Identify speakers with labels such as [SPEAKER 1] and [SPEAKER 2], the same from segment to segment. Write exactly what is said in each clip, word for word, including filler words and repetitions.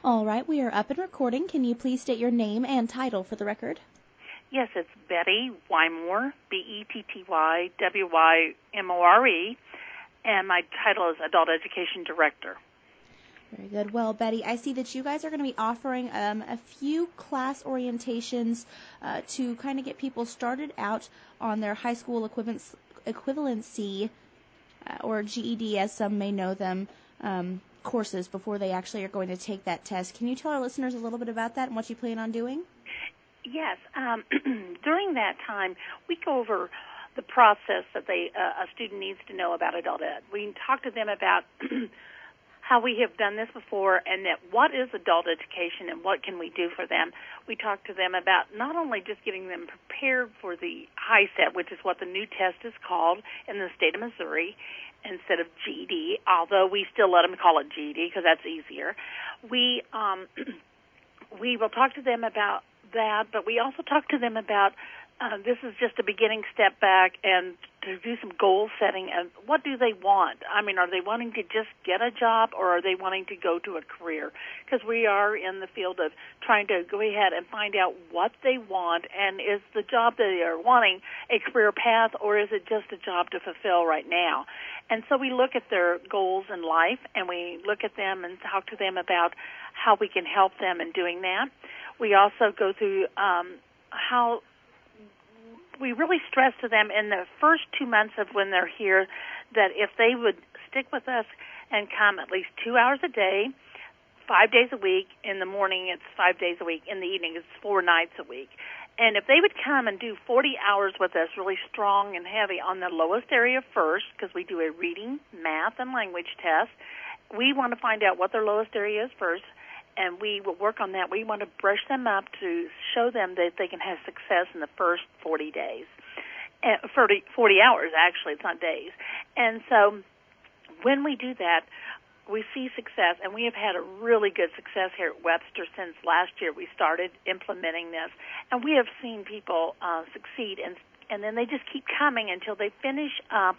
[SPEAKER 1] All right, we are up and recording. Can you please state your name and title for the record?
[SPEAKER 2] Yes, it's Betty Wymore, B E T T Y W Y M O R E, and my title is Adult Education Director.
[SPEAKER 1] Very good. Well, Betty, I see that you guys are going to be offering um, a few class orientations uh, to kind of get people started out on their high school equivalence, equivalency, uh, or G E D as some may know them, um, courses before they actually are going to take that test. Can you tell our listeners a little bit about that and what you plan on doing?
[SPEAKER 2] Yes. Um, during that time, we go over the process that they uh, a student needs to know about adult ed. We talk to them about how we have done this before and that what is adult education and what can we do for them. We talk to them about not only just getting them prepared for the HiSET, which is what the new test is called in the state of Missouri, instead of G E D, although we still let them call it G E D because that's easier. We um, we will talk to them about that, but we also talk to them about uh, this is just a beginning step back and to do some goal setting and what do they want? I mean, are they wanting to just get a job or are they wanting to go to a career? Because we are in the field of trying to go ahead and find out what they want, and is the job that they are wanting a career path or is it just a job to fulfill right now? And so we look at their goals in life and we look at them and talk to them about how we can help them in doing that. We also go through um, how we really stress to them in the first two months of when they're here that if they would stick with us and come at least two hours a day, five days a week, in the morning it's five days a week, in the evening it's four nights a week. And if they would come and do forty hours with us really strong and heavy on the lowest area first, because we do a reading, math, and language test, we want to find out what their lowest area is first, and we will work on that. We want to brush them up to show them that they can have success in the first forty days. Uh, forty, forty hours, actually, it's not days. And so when we do that, we see success, and we have had a really good success here at Webster since last year we started implementing this. And we have seen people uh, succeed, and, and then they just keep coming until they finish up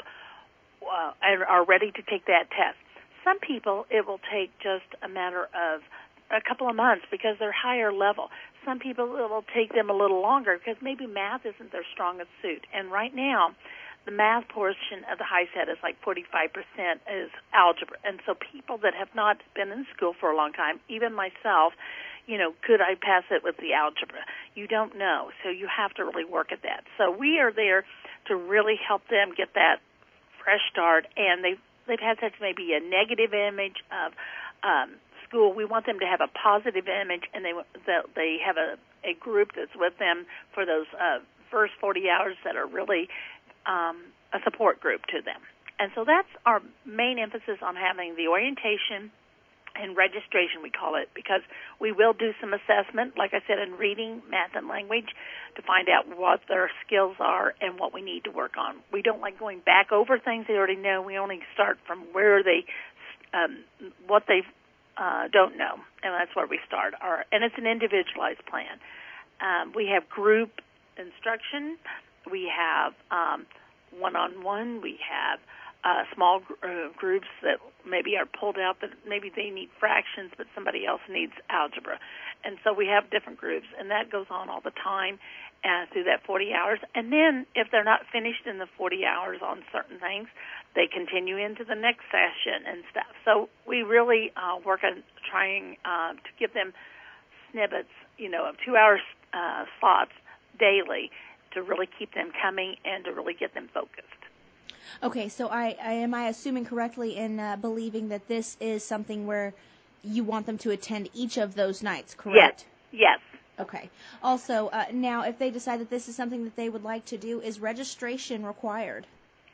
[SPEAKER 2] uh, and are ready to take that test. Some people, it will take just a matter of a couple of months because they're higher level. Some people, it will take them a little longer because maybe math isn't their strongest suit. And right now, the math portion of the HiSET is like forty-five percent is algebra. And so people that have not been in school for a long time, even myself, you know, could I pass it with the algebra? You don't know. So you have to really work at that. So we are there to really help them get that fresh start. And they've, they've had such maybe a negative image of um, school. We want them to have a positive image, and they they have a, a group that's with them for those uh, first forty hours that are really um, a support group to them. And so that's our main emphasis on having the orientation and registration, we call it, because we will do some assessment, like I said, in reading, math, and language to find out what their skills are and what we need to work on. We don't like going back over things they already know. We only start from where they, um, what they've Uh, don't know, and that's where we start. Our, and it's an individualized plan. Um, we have group instruction. We have um, one-on-one. We have uh, small gr- uh, groups that maybe are pulled out that maybe they need fractions, but somebody else needs algebra. And so we have different groups, and that goes on all the time uh, through that forty hours. And then if they're not finished in the forty hours on certain things, they continue into the next session and stuff. So we really uh, work on trying uh, to give them snippets, you know, of two-hour uh, slots daily to really keep them coming and to really get them focused.
[SPEAKER 1] Okay, so I, I am I assuming correctly in uh, believing that this is something where you want them to attend each of those nights, correct?
[SPEAKER 2] Yes, yes.
[SPEAKER 1] Okay. Also, uh, now, if they decide that this is something that they would like to do, is registration required?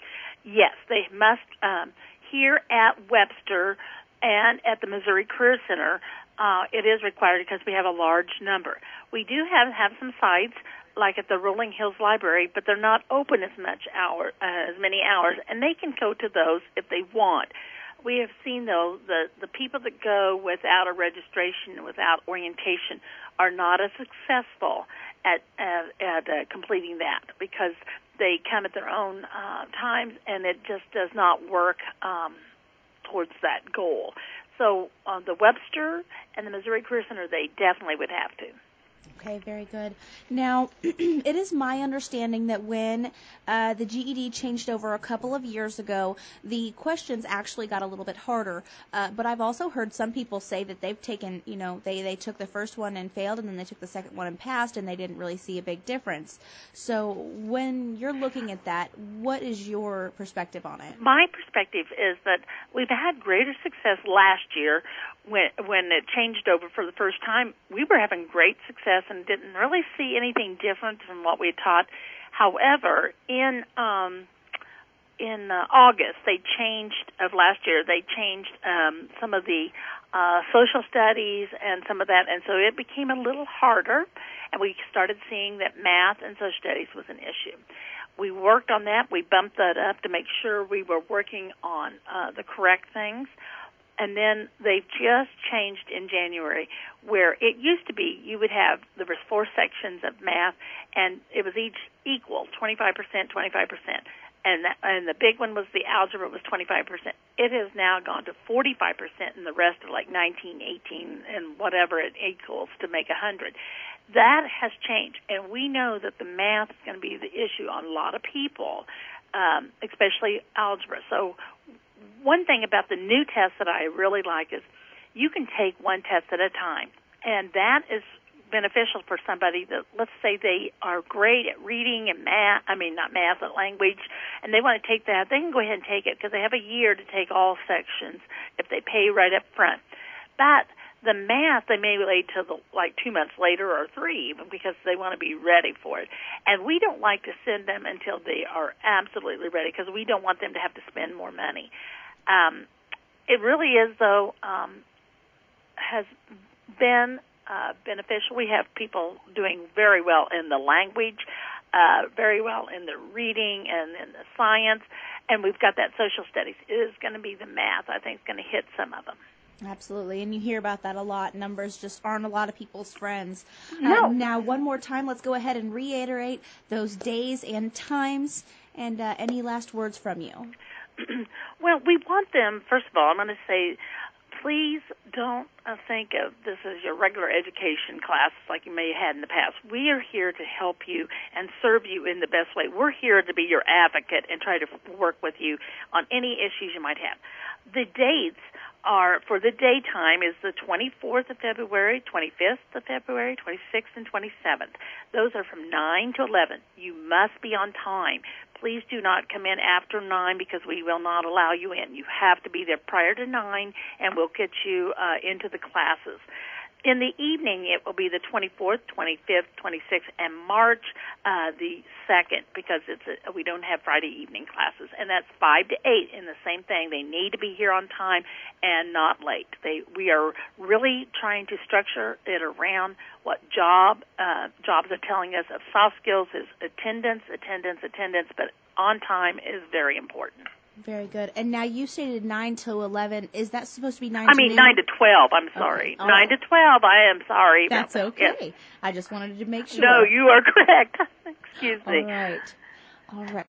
[SPEAKER 2] Yes, they must. Um, here at Webster and at the Missouri Career Center, uh, it is required because we have a large number. We do have, have some sites, like at the Rolling Hills Library, but they're not open as much hour, uh, as many hours, and they can go to those if they want. We have seen, though, the, the people that go without a registration and without orientation are not as successful at, uh, at uh, completing that because they come at their own uh, times, and it just does not work um, towards that goal. so on the Webster and the Missouri Career Center, they definitely would have to.
[SPEAKER 1] Okay, very good. Now, it is my understanding that when uh, the G E D changed over a couple of years ago, the questions actually got a little bit harder. Uh, but I've also heard some people say that they've taken, you know, they, they took the first one and failed, and then they took the second one and passed, and they didn't really see a big difference. So when you're looking at that, what is your perspective on it?
[SPEAKER 2] My perspective is that we've had greater success last year when when it changed over for the first time. We were having great success and didn't really see anything different from what we had taught. However, in um, in uh, August, they changed of last year. They changed um, some of the uh, social studies and some of that, and so it became a little harder. And we started seeing that math and social studies was an issue. We worked on that. We bumped that up to make sure we were working on uh, the correct things. And then they just changed in January, where it used to be you would have, there was four sections of math, and it was each equal, twenty-five percent, twenty-five percent. And, that, and the big one was the algebra was twenty-five percent. It has now gone to forty-five percent, and the rest are like nineteen, eighteen, and whatever it equals to make one hundred. That has changed, and we know that the math is going to be the issue on a lot of people, um, especially algebra. So one thing about the new test that I really like is you can take one test at a time, and that is beneficial for somebody that, let's say they are great at reading and math, I mean not math, but language, and they want to take that. They can go ahead and take it because they have a year to take all sections if they pay right up front. But the math, they may wait till the, like two months later or three even because they want to be ready for it. And we don't like to send them until they are absolutely ready because we don't want them to have to spend more money. Um, it really is, though, um, has been uh, beneficial. We have people doing very well in the language, uh, very well in the reading and in the science, and we've got that social studies. It is going to be the math, I think, is going to hit some of them.
[SPEAKER 1] Absolutely, and you hear about that a lot. Numbers just aren't a lot of people's friends.
[SPEAKER 2] No.
[SPEAKER 1] Uh, now, one more time, let's go ahead and reiterate those days and times, and uh, any last words from you.
[SPEAKER 2] Well, we want them, first of all, I'm going to say, please don't uh, think of this as your regular education class like you may have had in the past. We are here to help you and serve you in the best way. We're here to be your advocate and try to work with you on any issues you might have. The dates are, for the daytime, is the twenty-fourth of February, twenty-fifth of February, twenty-sixth, and twenty-seventh. Those are from nine to eleven. You must be on time. Please do not come in after nine because we will not allow you in. You have to be there prior to nine, and we'll get you uh, into the classes. In the evening, it will be the twenty-fourth, twenty-fifth, twenty-sixth, and March uh, the second because it's a, we don't have Friday evening classes, and that's five to eight. In the same thing, they need to be here on time and not late. They we are really trying to structure it around what job uh, jobs are telling us of soft skills is attendance, attendance, attendance, but on time is very important.
[SPEAKER 1] Very good. And now you stated nine to eleven. Is that supposed to be nine
[SPEAKER 2] I
[SPEAKER 1] to
[SPEAKER 2] mean
[SPEAKER 1] noon?
[SPEAKER 2] nine to twelve, I'm sorry.
[SPEAKER 1] Okay.
[SPEAKER 2] nine to twelve, I am sorry.
[SPEAKER 1] That's
[SPEAKER 2] about
[SPEAKER 1] okay.
[SPEAKER 2] Yes.
[SPEAKER 1] I just wanted to make sure.
[SPEAKER 2] No, you are correct. Excuse me.
[SPEAKER 1] All right. All right.